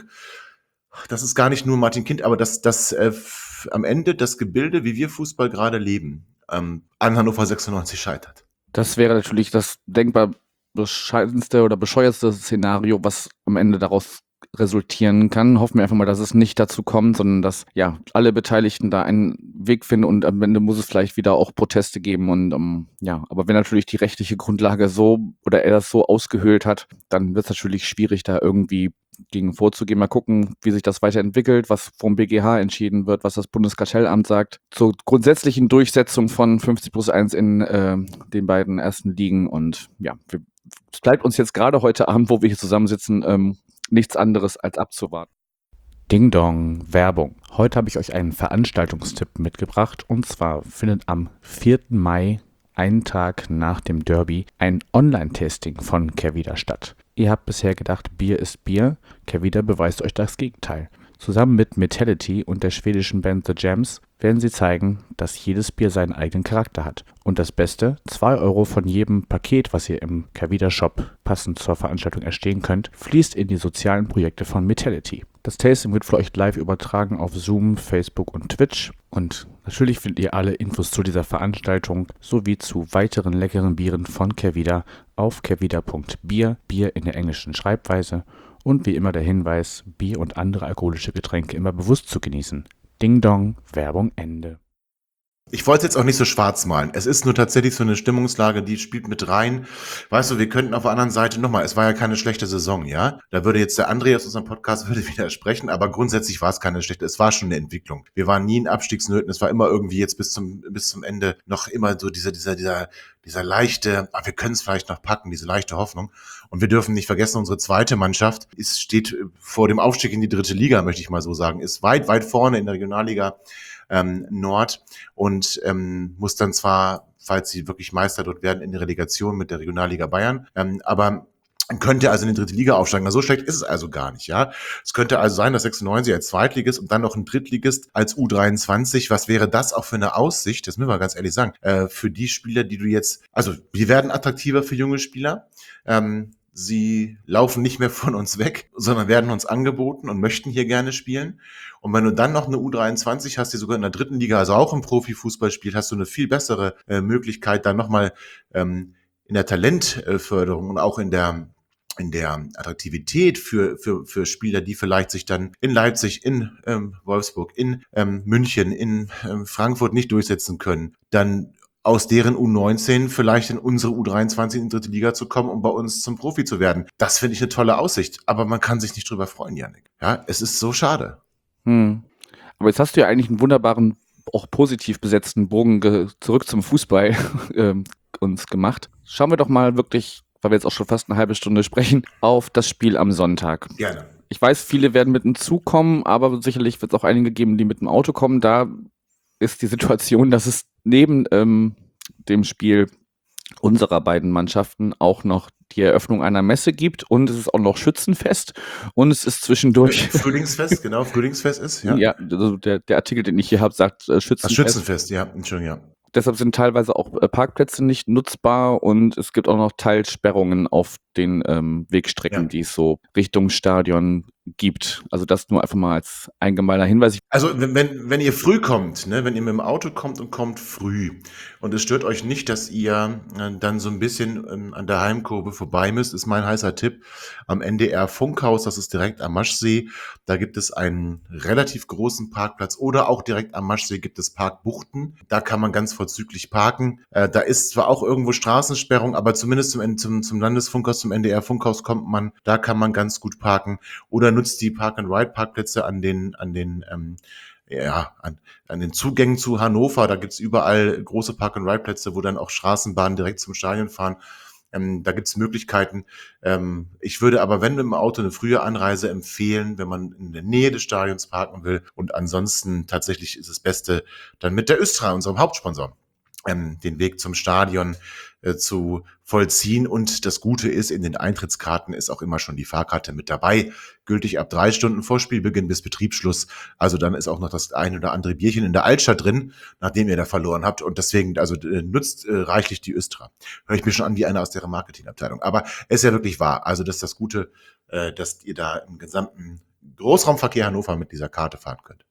das ist gar nicht nur Martin Kind, aber dass, dass äh, f- am Ende das Gebilde, wie wir Fußball gerade leben, ähm, an Hannover sechsundneunzig scheitert. Das wäre natürlich das denkbar bescheidenste oder bescheuertste Szenario, was am Ende daraus resultieren kann. Hoffen wir einfach mal, dass es nicht dazu kommt, sondern dass ja alle Beteiligten da einen Weg finden und am Ende muss es vielleicht wieder auch Proteste geben und um, ja, aber wenn natürlich die rechtliche Grundlage so oder er das so ausgehöhlt hat, dann wird es natürlich schwierig, da irgendwie gegen vorzugehen. Mal gucken, wie sich das weiterentwickelt, was vom B G H entschieden wird, was das Bundeskartellamt sagt zur grundsätzlichen Durchsetzung von fünfzig plus eins in äh, den beiden ersten Ligen und ja, wir, es bleibt uns jetzt gerade heute Abend, wo wir hier zusammensitzen, ähm, nichts anderes als abzuwarten. Ding Dong, Werbung. Heute habe ich euch einen Veranstaltungstipp mitgebracht und zwar findet am vierten Mai, einen Tag nach dem Derby, ein Online-Tasting von Kehrwieder statt. Ihr habt bisher gedacht, Bier ist Bier, Kehrwieder beweist euch das Gegenteil. Zusammen mit Metality und der schwedischen Band The Jams werden sie zeigen, dass jedes Bier seinen eigenen Charakter hat. Und das Beste, zwei Euro von jedem Paket, was ihr im Kehrwieder Shop passend zur Veranstaltung erstehen könnt, fließt in die sozialen Projekte von Metality. Das Tasting wird für euch live übertragen auf Zoom, Facebook und Twitch. Und natürlich findet ihr alle Infos zu dieser Veranstaltung sowie zu weiteren leckeren Bieren von Kehrwieder auf kehrwieder punkt bier, Bier in der englischen Schreibweise. Und wie immer der Hinweis, Bier und andere alkoholische Getränke immer bewusst zu genießen. Ding Dong, Werbung Ende. Ich wollte es jetzt auch nicht so schwarz malen. Es ist nur tatsächlich so eine Stimmungslage, die spielt mit rein. Weißt du, wir könnten auf der anderen Seite nochmal, es war ja keine schlechte Saison, ja? Da würde jetzt der André aus unserem Podcast würde widersprechen, aber grundsätzlich war es keine schlechte, es war schon eine Entwicklung. Wir waren nie in Abstiegsnöten, es war immer irgendwie jetzt bis zum, bis zum Ende noch immer so dieser, dieser, dieser, dieser leichte, ah, wir können es vielleicht noch packen, diese leichte Hoffnung. Und wir dürfen nicht vergessen, unsere zweite Mannschaft ist, steht vor dem Aufstieg in die dritte Liga, möchte ich mal so sagen, ist weit, weit vorne in der Regionalliga Ähm, Nord und ähm, muss dann zwar, falls sie wirklich Meister dort werden, in die Relegation mit der Regionalliga Bayern, ähm, aber könnte also in die dritte Liga aufsteigen. Na, so schlecht ist es also gar nicht, ja. Es könnte also sein, dass sechsundneunzig als Zweitligist und dann noch ein Drittligist als U dreiundzwanzig. Was wäre das auch für eine Aussicht? Das müssen wir ganz ehrlich sagen. Äh, für die Spieler, die du jetzt, also wir werden attraktiver für junge Spieler. Ähm, Sie laufen nicht mehr von uns weg, sondern werden uns angeboten und möchten hier gerne spielen. Und wenn du dann noch eine U dreiundzwanzig hast, die sogar in der dritten Liga, also auch im Profifußball spielt, hast du eine viel bessere äh, Möglichkeit, dann nochmal ähm, in der Talentförderung und auch in der in der Attraktivität für für für Spieler, die vielleicht sich dann in Leipzig, in ähm, Wolfsburg, in ähm, München, in ähm, Frankfurt nicht durchsetzen können, dann aus deren U neunzehn vielleicht in unsere U dreiundzwanzig in die dritte Liga zu kommen, um bei uns zum Profi zu werden. Das finde ich eine tolle Aussicht, aber man kann sich nicht drüber freuen, Yannick. Ja, es ist so schade. Hm. Aber jetzt hast du ja eigentlich einen wunderbaren, auch positiv besetzten Bogen ge- zurück zum Fußball ähm, uns gemacht. Schauen wir doch mal wirklich, weil wir jetzt auch schon fast eine halbe Stunde sprechen, auf das Spiel am Sonntag. Gerne. Ich weiß, viele werden mit dem Zug kommen, aber sicherlich wird es auch einige geben, die mit dem Auto kommen. Da ist die Situation, dass es neben ähm, dem Spiel unserer beiden Mannschaften auch noch die Eröffnung einer Messe gibt und es ist auch noch Schützenfest und es ist zwischendurch Frühlingsfest, genau, Frühlingsfest ist, ja. ja, also der, der Artikel, den ich hier habe, sagt äh, Schützenfest. Das Schützenfest, ja, Entschuldigung, ja. Deshalb sind teilweise auch äh, Parkplätze nicht nutzbar und es gibt auch noch Teilsperrungen auf den ähm, Wegstrecken, Ja. die es so Richtung Stadion gibt. Also das nur einfach mal als allgemeiner Hinweis. Ich Also wenn, wenn, wenn ihr früh kommt, ne, wenn ihr mit dem Auto kommt und kommt früh und es stört euch nicht, dass ihr äh, dann so ein bisschen ähm, an der Heimkurve vorbei müsst, ist mein heißer Tipp am N D R Funkhaus, das ist direkt am Maschsee. Da gibt es einen relativ großen Parkplatz oder auch direkt am Maschsee gibt es Parkbuchten. Da kann man ganz vorzüglich parken. Äh, da ist zwar auch irgendwo Straßensperrung, aber zumindest zum, zum, zum Landesfunkhaus, zum N D R Funkhaus kommt man, da kann man ganz gut parken oder nutzt die Park-and-Ride-Parkplätze an den, an den, ähm, ja, an, an den Zugängen zu Hannover. Da gibt's überall große Park-and-Ride-Plätze, wo dann auch Straßenbahnen direkt zum Stadion fahren. Ähm, da gibt's Möglichkeiten. Ähm, ich würde aber, wenn mit dem Auto, eine frühe Anreise empfehlen, wenn man in der Nähe des Stadions parken will. Und ansonsten tatsächlich ist das Beste dann mit der Östra, unserem Hauptsponsor, ähm, den Weg zum Stadion äh, zu vollziehen. Und das Gute ist, in den Eintrittskarten ist auch immer schon die Fahrkarte mit dabei, gültig ab drei Stunden vor Spielbeginn bis Betriebsschluss. Also dann ist auch noch das ein oder andere Bierchen in der Altstadt drin, nachdem ihr da verloren habt. Und deswegen, also äh, nutzt äh, reichlich die Östra. Höre ich mir schon an wie einer aus deren Marketingabteilung. Aber es ist ja wirklich wahr. Also das ist das Gute, äh, dass ihr da im gesamten Großraumverkehr Hannover mit dieser Karte fahren könnt.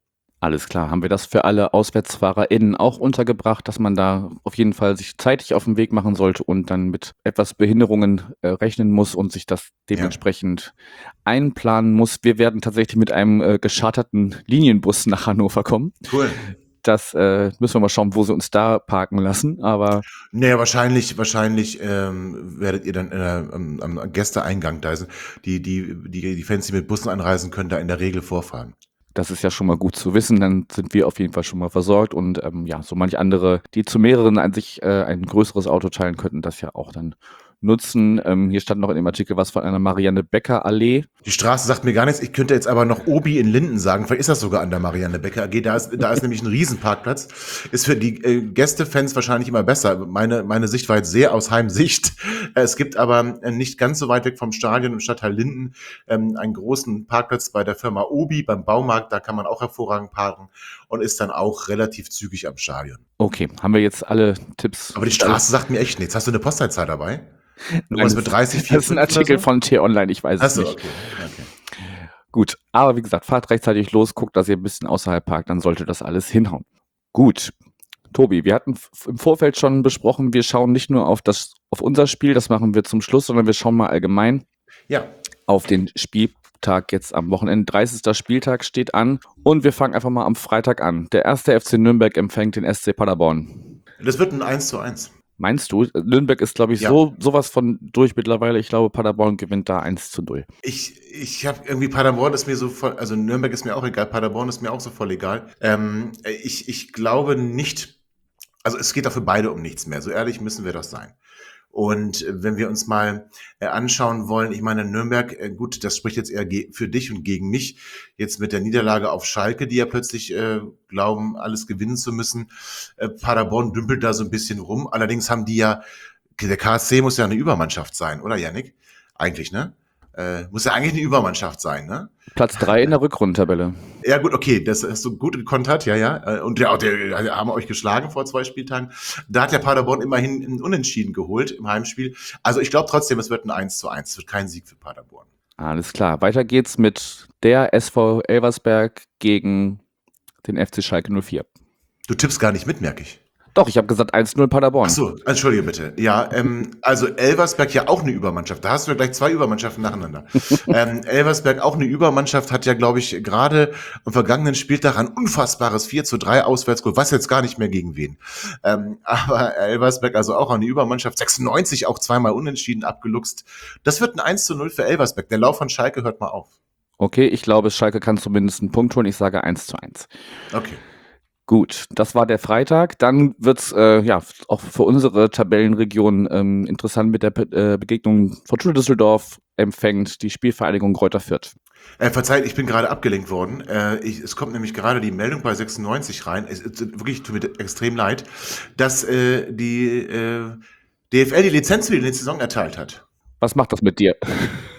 Alles klar, haben wir das für alle AuswärtsfahrerInnen auch untergebracht, dass man da auf jeden Fall sich zeitig auf den Weg machen sollte und dann mit etwas Behinderungen äh, rechnen muss und sich das dementsprechend einplanen muss. Wir werden tatsächlich mit einem äh, gescharterten Linienbus nach Hannover kommen. Cool. Das äh, müssen wir mal schauen, wo sie uns da parken lassen, aber Naja, wahrscheinlich, wahrscheinlich ähm, werdet ihr dann äh, am, am Gästeeingang da sind. Die, die, die, die Fans, die mit Bussen anreisen, können da in der Regel vorfahren. das ist ja schon mal gut zu wissen, dann sind wir auf jeden Fall schon mal versorgt und ähm, ja, so manch andere, die zu mehreren an sich äh, ein größeres Auto teilen könnten, das ja auch dann nutzen. Ähm, hier stand noch in dem Artikel was von einer Marianne-Becker-Allee. Die Straße sagt mir gar nichts. Ich könnte jetzt aber noch Obi in Linden sagen. Vielleicht ist das sogar an der Marianne-Becker A G. Da ist, da ist nämlich ein Riesenparkplatz. Ist für die äh, Gästefans wahrscheinlich immer besser. Meine, meine Sicht war jetzt sehr aus Heimsicht. Äh, es gibt aber äh, nicht ganz so weit weg vom Stadion im Stadtteil Linden ähm, einen großen Parkplatz bei der Firma Obi beim Baumarkt. Da kann man auch hervorragend parken und ist dann auch relativ zügig am Stadion. Okay, haben wir jetzt alle Tipps? Aber die Straße sagt mir echt nichts. Hast du eine Postleitzahl dabei? Nein, mit dreißig, das ist ein Artikel so? von T-Online, ich weiß es Achso, nicht. okay. okay. Gut, aber wie gesagt, fahrt rechtzeitig los, guckt, dass ihr ein bisschen außerhalb parkt, dann sollte das alles hinhauen. Gut, Tobi, wir hatten f- im Vorfeld schon besprochen, wir schauen nicht nur auf das, auf unser Spiel, das machen wir zum Schluss, sondern wir schauen mal allgemein Ja, auf den Spieltag jetzt am Wochenende. dreißigster Spieltag steht an und wir fangen einfach mal am Freitag an. Der erste F C Nürnberg empfängt den S C Paderborn. das wird ein eins zu eins. Meinst du? Nürnberg ist, glaube ich, Ja. so sowas von durch mittlerweile. Ich glaube, Paderborn gewinnt da eins zu null. Ich, ich habe irgendwie Paderborn ist mir so voll, also Nürnberg ist mir auch egal, Paderborn ist mir auch so voll egal. Ähm, ich, ich glaube nicht, also es geht doch für beide um nichts mehr. So ehrlich müssen wir doch sein. Und äh, wenn wir uns mal äh, anschauen wollen, ich meine, Nürnberg, äh, gut, das spricht jetzt eher ge- für dich und gegen mich, jetzt mit der Niederlage auf Schalke, die ja plötzlich äh, glauben, alles gewinnen zu müssen. Äh, Paderborn dümpelt da so ein bisschen rum. Allerdings haben die ja, der K S C muss ja eine Übermannschaft sein, oder Yannick? Eigentlich, ne? Äh, muss ja eigentlich eine Übermannschaft sein, ne? Platz drei in der Rückrundentabelle. Ja, gut, okay, das hast du gut gekontert, ja, ja. Äh, Und ja, der, der haben euch geschlagen vor zwei Spieltagen. Da hat der Paderborn immerhin einen Unentschieden geholt im Heimspiel. Also ich glaube trotzdem, es wird ein eins zu eins. Es wird kein Sieg für Paderborn. Alles klar. Weiter geht's mit der S V Elversberg gegen den F C Schalke null vier. Du tippst gar nicht mit, merke ich. Doch, ich habe gesagt eins null Paderborn. Ach so, entschuldige bitte. Ja, ähm, also Elversberg ja auch eine Übermannschaft. Da hast du ja gleich zwei Übermannschaften nacheinander. ähm, Elversberg auch eine Übermannschaft, hat ja, glaube ich, gerade am vergangenen Spieltag ein unfassbares vier zu drei auswärts geholt. Weiß jetzt gar nicht mehr gegen wen. Ähm, aber Elversberg, also auch eine Übermannschaft, sechsundneunzig auch zweimal unentschieden abgeluchst. Das wird ein eins zu null für Elversberg. Der Lauf von Schalke hört mal auf. Okay, ich glaube, Schalke kann zumindest einen Punkt holen. Ich sage eins zu eins. Okay. Gut, das war der Freitag. Dann wird's äh, ja auch für unsere Tabellenregion ähm, interessant mit der Be äh, Begegnung. Fortuna Düsseldorf empfängt die Spielvereinigung Greuther Fürth. Äh, verzeiht, ich bin gerade abgelenkt worden. Äh, ich, es kommt nämlich gerade die Meldung bei sechsundneunzig rein. Es, es wirklich tut mir extrem leid, dass äh, die äh, D F L die Lizenz für die nächste Saison erteilt hat. Was macht das mit dir?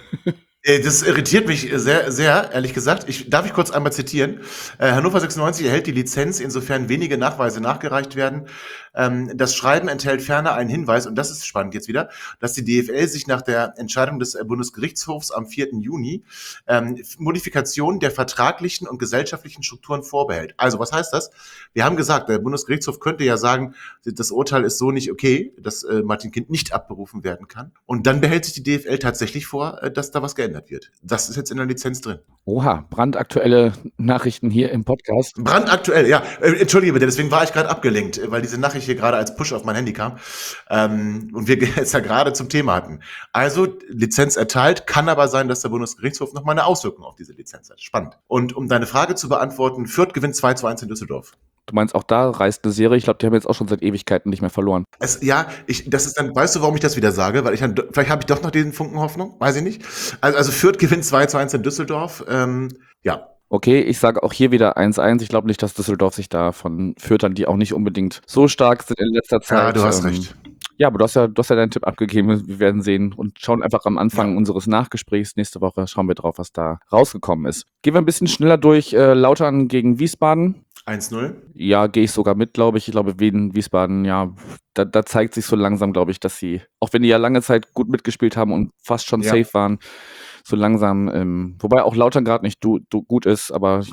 Äh, Das irritiert mich sehr, sehr, ehrlich gesagt. Ich, darf ich kurz einmal zitieren? Äh, Hannover sechsundneunzig erhält die Lizenz, insofern wenige Nachweise nachgereicht werden. Ähm, das Schreiben enthält ferner einen Hinweis, und das ist spannend jetzt wieder, dass die D F L sich nach der Entscheidung des äh, Bundesgerichtshofs am vierten Juni ähm, Modifikationen der vertraglichen und gesellschaftlichen Strukturen vorbehält. Also, was heißt das? Wir haben gesagt, der Bundesgerichtshof könnte ja sagen, das Urteil ist so nicht okay, dass äh, Martin Kind nicht abberufen werden kann. Und dann behält sich die D F L tatsächlich vor, äh, dass da was geändert wird. Das ist jetzt in der Lizenz drin. Oha, brandaktuelle Nachrichten hier im Podcast. Brandaktuell, ja. Äh, Entschuldige bitte, deswegen war ich gerade abgelenkt, äh, weil diese Nachricht hier gerade als Push auf mein Handy kam ähm, und wir jetzt ja gerade zum Thema hatten. Also Lizenz erteilt, kann aber sein, dass der Bundesgerichtshof nochmal eine Auswirkung auf diese Lizenz hat. Spannend. Und um deine Frage zu beantworten, Fürth gewinnt zwei zu eins in Düsseldorf. Du meinst, auch da reißt eine Serie? Ich glaube, die haben jetzt auch schon seit Ewigkeiten nicht mehr verloren. Es, ja, ich, das ist dann, weißt du, warum ich das wieder sage? Weil ich dann, vielleicht habe ich doch noch diesen Funken Hoffnung, weiß ich nicht. Also, also Fürth gewinnt zwei zu eins in Düsseldorf. Ähm, ja. Okay, ich sage auch hier wieder eins eins. Ich glaube nicht, dass Düsseldorf sich da von Fürthern, die auch nicht unbedingt so stark sind in letzter Zeit. Ja, du hast ähm, recht. Ja, aber du hast ja, du hast ja deinen Tipp abgegeben. Wir werden sehen und schauen einfach am Anfang Ja. unseres Nachgesprächs. Nächste Woche schauen wir drauf, was da rausgekommen ist. Gehen wir ein bisschen schneller durch. Äh, Lautern gegen Wiesbaden. eins null. Ja, gehe ich sogar mit, glaube ich. Ich glaube, Wien, Wiesbaden, ja, da, da zeigt sich so langsam, glaube ich, dass sie, auch wenn die ja lange Zeit gut mitgespielt haben und fast schon Ja. safe waren, so langsam, ähm, wobei auch Lautern gerade nicht du, du gut ist, aber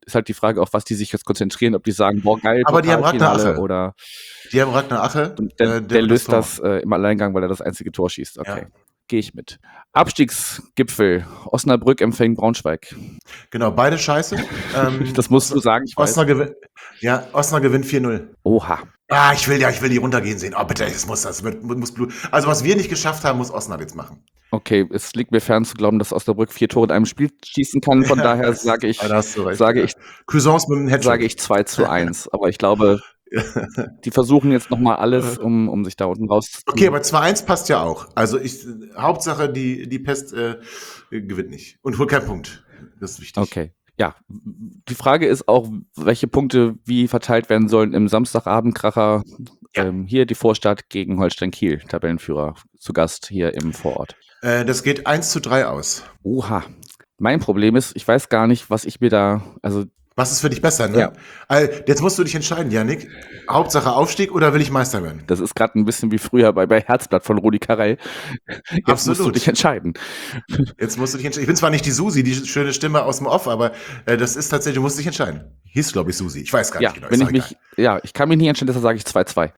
ist halt die Frage, auf was die sich jetzt konzentrieren, ob die sagen, boah, geil, Aber die haben Ragnar Pokalfinale Ache. oder Die haben Ragnar Ache. der, äh, der löst Tor. das äh, im Alleingang, weil er das einzige Tor schießt. Okay, Ja. gehe ich mit. Abstiegsgipfel, Osnabrück empfängt Braunschweig. Genau, beide scheiße. Ähm, Das musst du sagen, ich weiß. Osnabrück gewinnt, ja, Osnabrück gewinnt vier null. Oha. Ah, ich will ja, ich will die runtergehen sehen. Oh, bitte, es muss das. Mit, muss Blut. Also, was wir nicht geschafft haben, muss Osnabrück jetzt machen. Okay, es liegt mir fern zu glauben, dass Osnabrück vier Tore in einem Spiel schießen kann. Von daher sage ich, Da hast du recht, sage ja. ich, Cousins mit dem Headshot. sage ich zwei zu eins. Aber ich glaube, die versuchen jetzt nochmal alles, um, um sich da unten rauszuziehen. Okay, aber zwei eins passt ja auch. Also ich, Hauptsache, die, die Pest äh, gewinnt nicht. Und holt keinen Punkt. Das ist wichtig. Okay. Ja, die Frage ist auch, welche Punkte wie verteilt werden sollen im Samstagabendkracher. Ja. Ähm, hier die Vorstadt gegen Holstein Kiel, Tabellenführer, zu Gast hier im Vorort. Äh, das geht eins zu drei aus. Oha. Mein Problem ist, ich weiß gar nicht, was ich mir da, also Was ist für dich besser, ne? Ja. Also, jetzt musst du dich entscheiden, Yannick. Hauptsache Aufstieg oder will ich Meister werden? das ist gerade ein bisschen wie früher bei, bei Herzblatt von Rudi Carrell. Jetzt musst du Absolut. dich entscheiden. Jetzt musst du dich entscheiden. Ich bin zwar nicht die Susi, die schöne Stimme aus dem Off, aber äh, das ist tatsächlich, du musst dich entscheiden. Hieß, glaube ich, Susi. Ich weiß gar Ja, nicht genau. wenn ist ich auch mich, ja, ich kann mich nicht entscheiden, deshalb sage ich zwei zwei.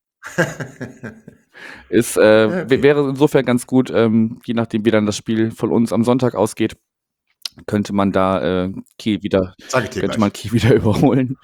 Ist, äh, Ja, okay. wäre insofern ganz gut, ähm, je nachdem wie dann das Spiel von uns am Sonntag ausgeht, könnte man da äh, Kiel wieder, Sag ich dir könnte gleich. man Kiel wieder überholen.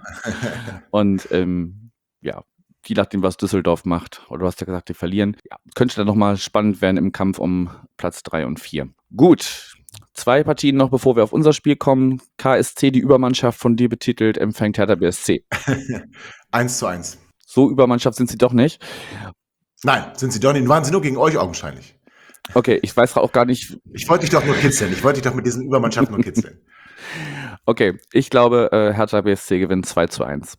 Und ähm, ja, je nachdem, was Düsseldorf macht, oder du hast ja gesagt, die verlieren, ja, könnte dann nochmal spannend werden im Kampf um Platz drei und vier. Gut, zwei Partien noch, bevor wir auf unser Spiel kommen. K S C, die Übermannschaft von dir betitelt, empfängt Hertha B S C. eins zu eins. So Übermannschaft sind sie doch nicht. Nein, sind sie doch nicht. Waren sie nur gegen euch augenscheinlich. Okay, ich weiß auch gar nicht. Ich wollte dich doch nur kitzeln. Ich wollte dich doch mit diesen Übermannschaften nur kitzeln. Okay, ich glaube, äh, Hertha B S C gewinnt zwei zu eins.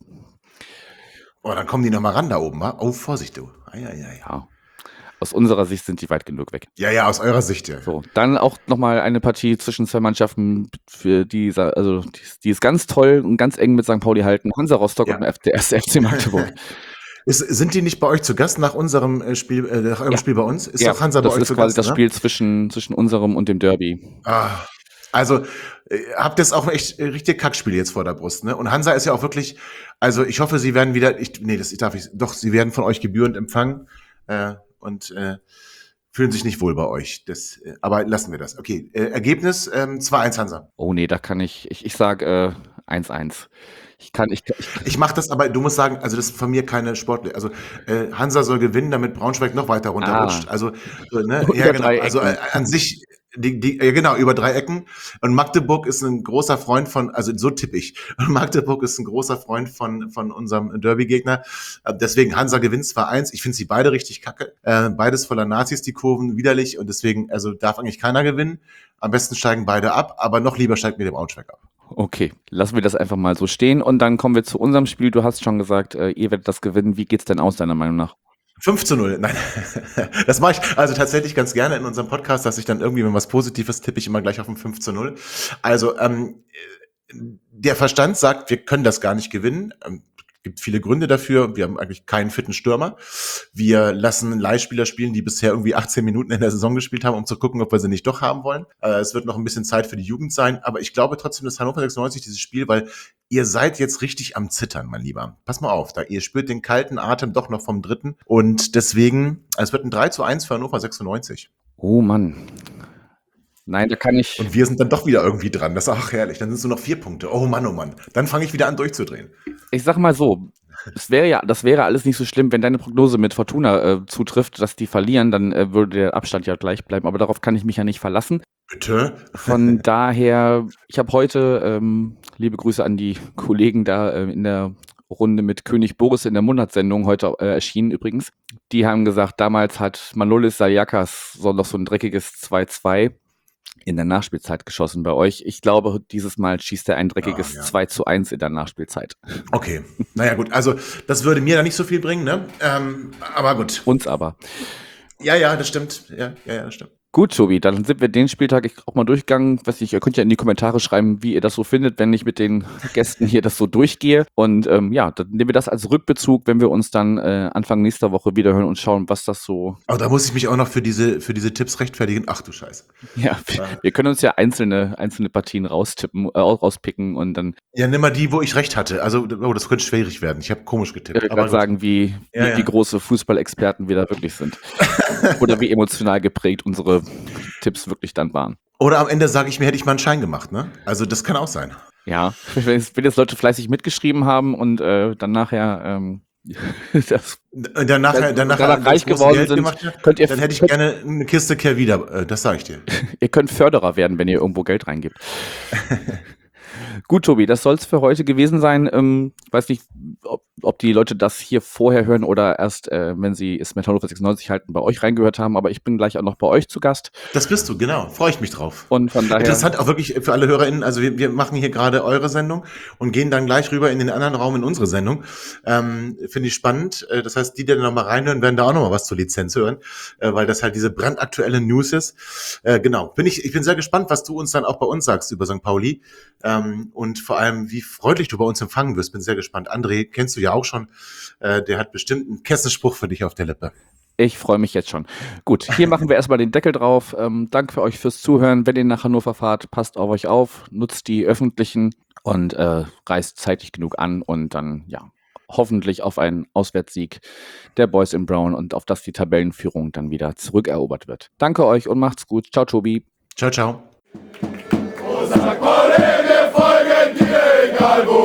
Oh, dann kommen die nochmal ran da oben, wa? Oh, Vorsicht, du. Ei, ei, ei. Ja. Aus unserer Sicht sind die weit genug weg. Ja, ja, aus eurer Sicht, ja. So, dann auch nochmal eine Partie zwischen zwei Mannschaften, für die, also die, die ist ganz toll und ganz eng mit Sankt Pauli halten. Hansa Rostock Ja. und der erste F C Magdeburg. Ist, sind die nicht bei euch zu Gast nach unserem äh, Spiel, äh, nach eurem Ja. Spiel bei uns? Ist Ja, doch Hansa bei das euch ist zu quasi Gast, das ne? Spiel zwischen, zwischen unserem und dem Derby. Ah, also, äh, habt das auch echt äh, richtig Kackspiel jetzt vor der Brust, ne? Und Hansa ist ja auch wirklich, also ich hoffe, sie werden wieder, ich, nee, das darf ich, doch, sie werden von euch gebührend empfangen äh, und äh, fühlen sich nicht wohl bei euch. Das, äh, aber lassen wir das. Okay, äh, Ergebnis ähm, zwei eins Hansa. Oh nee, da kann ich, ich, ich sag äh, eins eins. Ich kann, ich, ich Ich mache das, aber du musst sagen, also das ist von mir keine Sportler. Also äh, Hansa soll gewinnen, damit Braunschweig noch weiter runterrutscht. Ah. Also so, ne, Über ja genau. drei Also äh, Ecken. an sich, die, die, ja, genau über drei Ecken. Und Magdeburg ist ein großer Freund von, also so tippe ich. Und Magdeburg ist ein großer Freund von von unserem Derby-Gegner. Äh, deswegen Hansa gewinnt zwei eins. Ich finde sie beide richtig kacke. Äh, beides voller Nazis, die Kurven widerlich und deswegen, also darf eigentlich keiner gewinnen. Am besten steigen beide ab, aber noch lieber steigt mir der Braunschweig ab. Okay, lassen wir das einfach mal so stehen und dann kommen wir zu unserem Spiel. Du hast schon gesagt, äh, ihr werdet das gewinnen. Wie geht's denn aus, deiner Meinung nach? fünf zu null, nein. Das mache ich also tatsächlich ganz gerne in unserem Podcast, dass ich dann irgendwie, wenn was Positives tippe, ich immer gleich auf ein fünf zu null. Also ähm, der Verstand sagt, wir können das gar nicht gewinnen. Ähm, gibt viele Gründe dafür. Wir haben eigentlich keinen fitten Stürmer. Wir lassen Leihspieler spielen, die bisher irgendwie achtzehn Minuten in der Saison gespielt haben, um zu gucken, ob wir sie nicht doch haben wollen. Äh, es wird noch ein bisschen Zeit für die Jugend sein, aber ich glaube trotzdem, dass Hannover sechsundneunzig dieses Spiel, weil ihr seid jetzt richtig am Zittern, mein Lieber. Pass mal auf, da ihr spürt den kalten Atem doch noch vom Dritten und deswegen, es wird ein drei zu eins für Hannover sechsundneunzig. Oh Mann. Nein, da kann ich. Und wir sind dann doch wieder irgendwie dran. Das ist auch herrlich. Dann sind es nur noch vier Punkte. Oh Mann, oh Mann. Dann fange ich wieder an durchzudrehen. Ich sag mal so, es wäre ja, das wäre alles nicht so schlimm, wenn deine Prognose mit Fortuna äh, zutrifft, dass die verlieren, dann äh, würde der Abstand ja gleich bleiben. Aber darauf kann ich mich ja nicht verlassen. Bitte? Von daher, ich habe heute, ähm, liebe Grüße an die Kollegen da äh, in der Runde mit König Boris in der Monatssendung, heute äh, erschienen übrigens. Die haben gesagt, damals hat Manolis Sayakas so noch so ein dreckiges zwei zwei in der Nachspielzeit geschossen bei euch. Ich glaube, dieses Mal schießt er ein dreckiges Ah, ja. zwei zu eins in der Nachspielzeit. Okay. Naja, gut. Also, das würde mir da nicht so viel bringen, ne? Ähm, aber gut. Uns aber. Ja, ja, das stimmt. Ja, ja, ja, das stimmt. Gut, Tobi, dann sind wir den Spieltag auch mal durchgegangen. Weiß nicht, ihr könnt ja in die Kommentare schreiben, wie ihr das so findet, wenn ich mit den Gästen hier das so durchgehe. Und ähm, ja, dann nehmen wir das als Rückbezug, wenn wir uns dann äh, Anfang nächster Woche wieder hören und schauen, was das so... Aber da muss ich mich auch noch für diese, für diese Tipps rechtfertigen. Ach du Scheiße. Ja, wir, wir können uns ja einzelne, einzelne Partien raustippen, äh, rauspicken und dann... Ja, nimm mal die, wo ich recht hatte. Also, oh, das könnte schwierig werden. Ich habe komisch getippt. Ich würde gerade sagen, wie, wie, ja, ja. wie große Fußballexperten wir da wirklich sind. Oder wie emotional geprägt unsere Tipps wirklich dann waren. Oder am Ende sage ich mir, hätte ich mal einen Schein gemacht, ne? Also das kann auch sein. Ja, wenn jetzt, wenn jetzt Leute fleißig mitgeschrieben haben und äh, dann nachher ähm, das, dann nachher, dann nachher danach reich geworden sind, gemacht, könnt ihr, dann hätte ich könnt, gerne eine Kiste Kehrwieder, das sage ich dir. Ihr könnt Förderer werden, wenn ihr irgendwo Geld reingibt. Gut, Tobi, das soll es für heute gewesen sein. Ähm, weiß nicht, ob, ob die Leute das hier vorher hören oder erst, äh, wenn sie es mit Hannover sechsundneunzig halten, bei euch reingehört haben. Aber ich bin gleich auch noch bei euch zu Gast. Das bist du, genau. Freue ich mich drauf. Und von daher... Interessant auch wirklich für alle HörerInnen. Also wir, wir machen hier gerade eure Sendung und gehen dann gleich rüber in den anderen Raum in unsere Sendung. Ähm, Finde ich spannend. Das heißt, die, die da nochmal reinhören, werden da auch nochmal was zur Lizenz hören, äh, weil das halt diese brandaktuelle News ist. Äh, genau. Bin ich, ich bin sehr gespannt, was du uns dann auch bei uns sagst über Sankt Pauli. Ähm, und vor allem, wie freundlich du bei uns empfangen wirst. Bin sehr gespannt. André kennst du ja auch schon. Äh, der hat bestimmt einen Kessenspruch für dich auf der Lippe. Ich freue mich jetzt schon. Gut, hier machen wir erstmal den Deckel drauf. Ähm, danke für euch fürs Zuhören. Wenn ihr nach Hannover fahrt, passt auf euch auf, nutzt die öffentlichen und äh, reist zeitig genug an und dann, ja, hoffentlich auf einen Auswärtssieg der Boys in Brown und auf das die Tabellenführung dann wieder zurückerobert wird. Danke euch und macht's gut. Ciao, Tobi. Ciao, ciao. Sankt Pauli, wir folgen dir, egal wo.